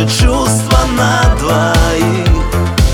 наши чувства на двоих,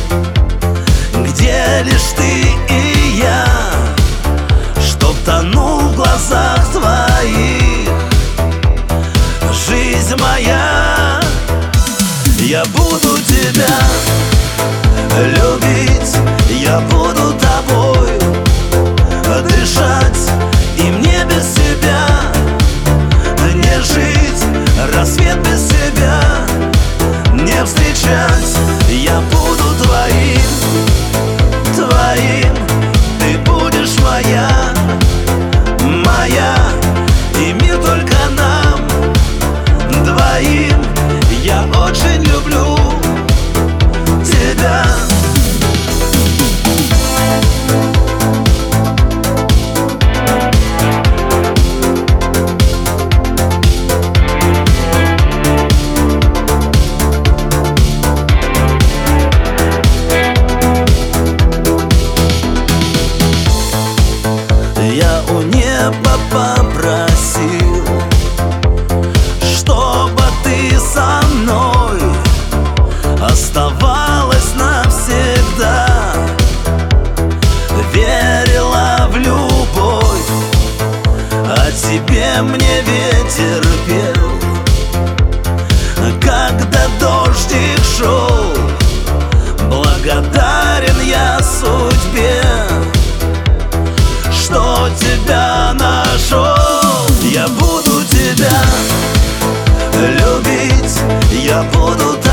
где лишь ты и я, чтоб тонул в глазах твоих. Жизнь моя, я буду тебя любить, я буду тобой дышать, и мне без тебя не жить, рассвет без тебя не встречать. Я буду твоим, твоим, ты будешь моя, моя, и мир только нам двоим. Я очень люблю тебя. Я у неба попросил, чтобы ты со мной оставалась навсегда, верила в любовь, а тебе мне ветер пел, когда дождик шел. Благодарен я судьбе, что тебя нашел. Я буду тебя любить, я буду